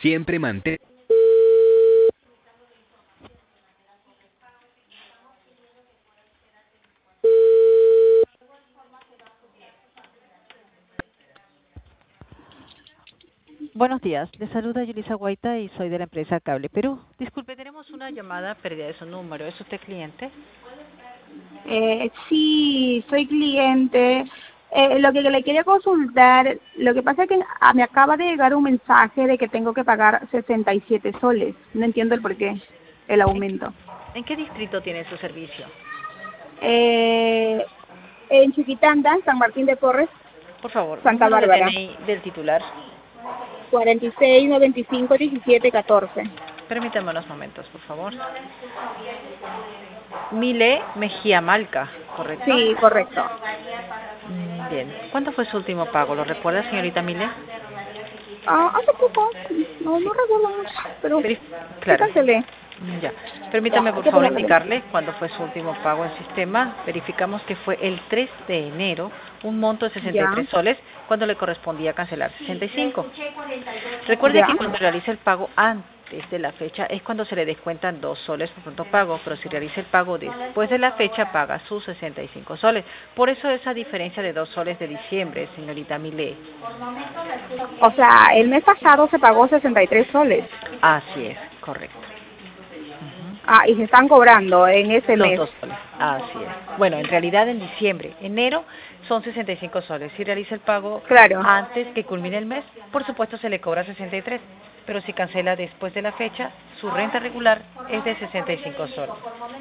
Siempre mantén. Buenos días, les saluda Yulisa Guaita y soy de la empresa Cable Perú. Disculpe, tenemos una llamada perdida de su número. ¿Es usted cliente? Sí, soy cliente. Lo que le quería consultar, lo que pasa es que me acaba de llegar un mensaje de que tengo que pagar 67 soles. No entiendo el por qué, el aumento. ¿En qué distrito tiene su servicio? En Chiquitanta, San Martín de Porres, Por favor, Santa número de Bárbara. DNI del titular. 46 95 17 14. Permítame unos momentos, por favor. Mile Mejía Malca, ¿correcto? Sí, correcto. Bien. ¿Cuánto fue su último pago? ¿Lo recuerda, señorita Mile? Hace poco, no Sí. recuerdo mucho, pero sí Claro. cancelé. Ya. Permítame, por Qué favor, pena, perdón. indicarle cuándo fue su último pago en sistema. Verificamos que fue el 3 de enero, un monto de Ya, 63 soles, cuando le correspondía cancelar 65. Recuerde ya. que cuando realiza el pago antes de la fecha es cuando se le descuentan 2 soles por pronto pago, pero si realiza el pago después de la fecha paga sus 65 soles. Por eso esa diferencia de 2 soles de diciembre, señorita Milé. O sea, el mes pasado se pagó 63 soles. Así es, correcto. Y se están cobrando en ese Los mes. 2 soles, así es. Bueno, en realidad en diciembre, enero son 65 soles. Si realiza el pago Claro. antes que culmine el mes, por supuesto se le cobra 63. Pero si cancela después de la fecha, su renta regular es de 65 soles.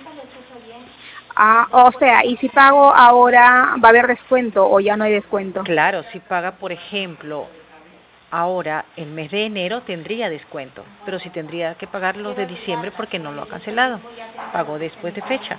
O sea, y si pago ahora, ¿va a haber descuento o ya no hay descuento? Claro, si paga, por ejemplo, ahora el mes de enero tendría descuento, pero si tendría que pagar los de diciembre porque no lo ha cancelado. Pagó después de fecha.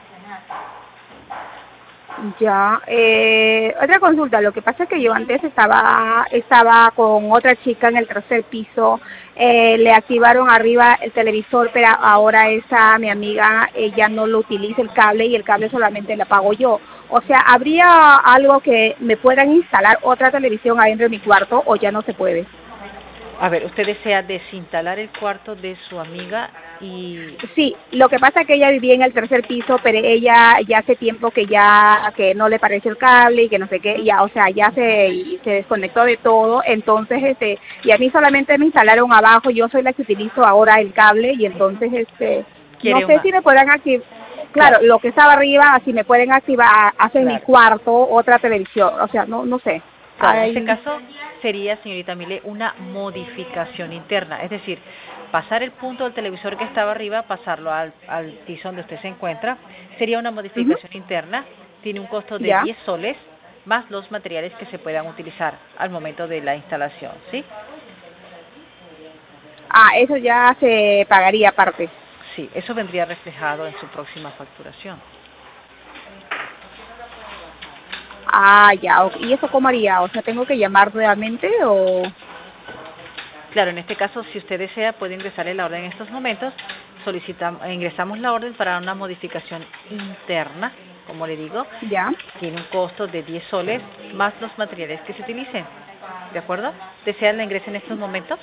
Ya. Otra consulta. Lo que pasa es que yo antes estaba con otra chica en el tercer piso. Le activaron arriba el televisor, pero ahora esa mi amiga ella no lo utiliza el cable y el cable solamente la pago yo. O sea, ¿habría algo que me puedan instalar otra televisión adentro de mi cuarto o ya no se puede? A ver, ¿usted desea desinstalar el cuarto de su amiga y... Sí, lo que pasa es que ella vivía en el tercer piso, pero ella ya hace tiempo que no le parece el cable y que no sé qué, ya, o sea, ya se desconectó de todo, entonces y a mí solamente me instalaron abajo, yo soy la que utilizo ahora el cable y entonces no quiere sé una... si me puedan activar, claro, Claro, lo que estaba arriba, si me pueden activar hacia mi claro. cuarto otra televisión, o sea, no sé. Claro, en este Ay, caso sería, señorita Mile, una modificación interna, es decir, pasar el punto del televisor que estaba arriba, pasarlo al piso donde usted se encuentra, sería una ujú, modificación interna, tiene un costo de ya. 10 soles, más los materiales que se puedan utilizar al momento de la instalación, ¿sí? Eso ya se pagaría aparte. Sí, eso vendría reflejado en su próxima facturación. Ya, ¿y eso cómo haría? O sea, ¿tengo que llamar nuevamente o...? Claro, en este caso, si usted desea, puede ingresarle la orden en estos momentos. Ingresamos la orden para una modificación interna, como le digo. Ya. Tiene un costo de 10 soles más los materiales que se utilicen. ¿De acuerdo? ¿Desean la ingresa en estos momentos?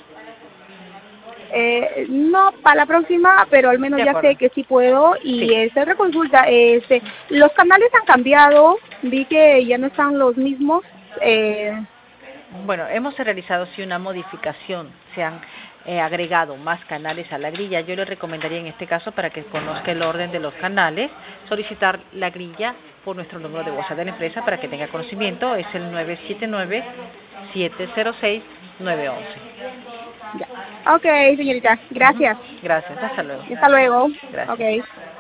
No, para la próxima, pero al menos De ya acuerdo. sé que sí puedo. Sí. Y otra consulta, los canales han cambiado, vi que ya no están los mismos. Eh, Bueno, hemos realizado sí una modificación, se han agregado más canales a la grilla. Yo le recomendaría en este caso, para que conozca el orden de los canales, solicitar la grilla por nuestro número de WhatsApp de la empresa para que tenga conocimiento, es el 979-706-911. ya. Ok, señorita, gracias. Gracias, hasta luego. Hasta luego. Gracias. Ok.